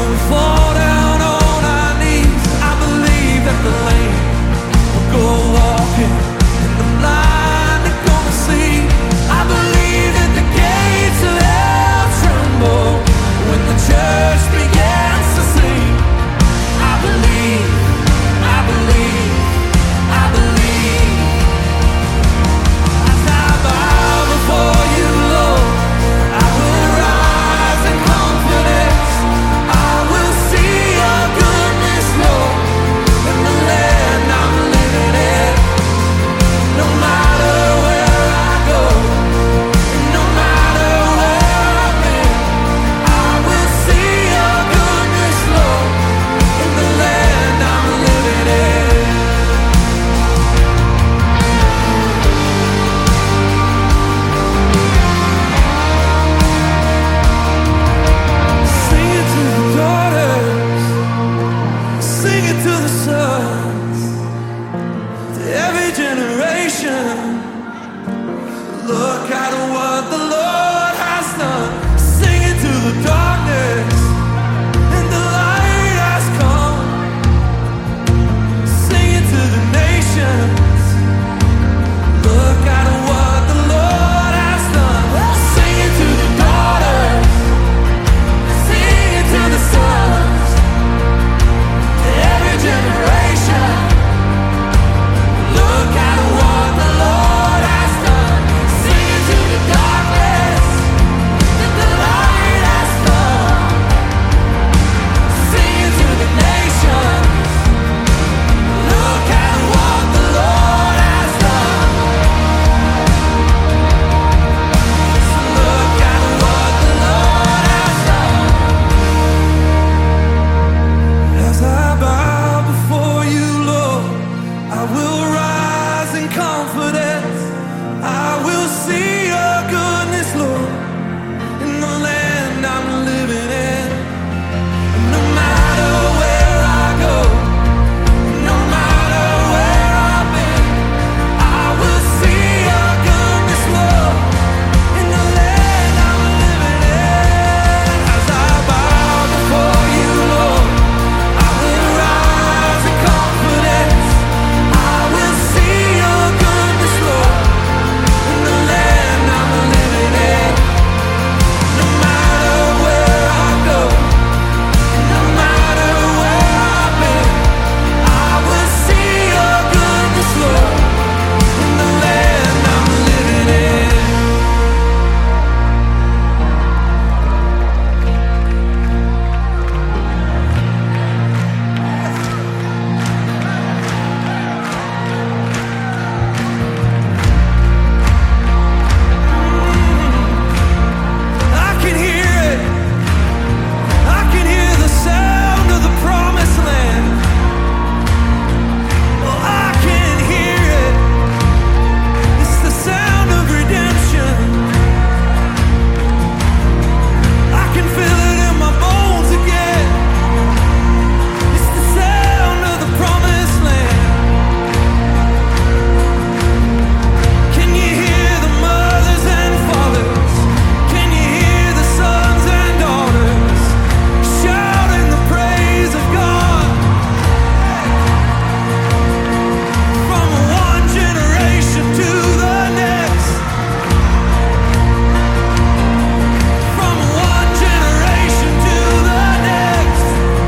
fall down on our knees. I believe that the lame will go walking, and the blind are gonna see. I believe that the gates of hell tremble when the church begins to sing. I believe, I believe, I believe. As I bow before you, Lord, I will rise in confidence. I will see your goodness, Lord, in the land I'm living in. No matter where I go, no matter where I've been, I will see your goodness, Lord, in the land I'm living in. Sing it to the daughters, sing it to the sons, to every generation. Look at what the Lord has done. Sing it to the darkness, and the light has come. Sing it to the nations. Look at what the Lord has done. Sing it to the daughters, sing it to the sons, to every generation. Look at what the Lord has done. Sing it to the darkness, that the light has come. Sing it to the nations. Look at what the Lord has done. Look at what the Lord has done. As I bow before you, Lord, I will rise in confidence. I will see your goodness, Lord, in the land I'm living in. No matter where I go, no matter where I've been, I will see your goodness, Lord, in the land I'm living in. As I bow before you, Lord, I will rise in confidence. I will see your goodness, Lord, in the land I'm living in. No matter where I go, no matter where I've been, I will see your goodness, Lord, in the land I'm living in. I can hear it. I can hear the sound of the promised land. Oh, I can hear it. It's the sound of redemption. I can feel it in my bones again. It's the sound of the promised land. Can you hear the mothers and fathers? Can you hear the sons and daughters shouting the praise of God? From one generation to the next. From one generation to the next.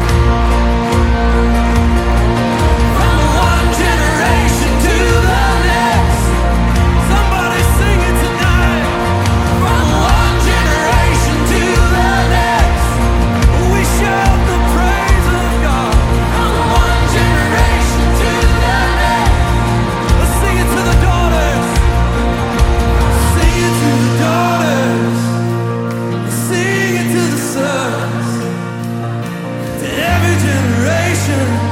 From one generation to the next. Somebody sing it tonight. From one generation to the next, we shout the praise of God. From one generation to the next. Let's sing it to the daughters. Sing it to the daughters. Sing it to the sons. To every generation.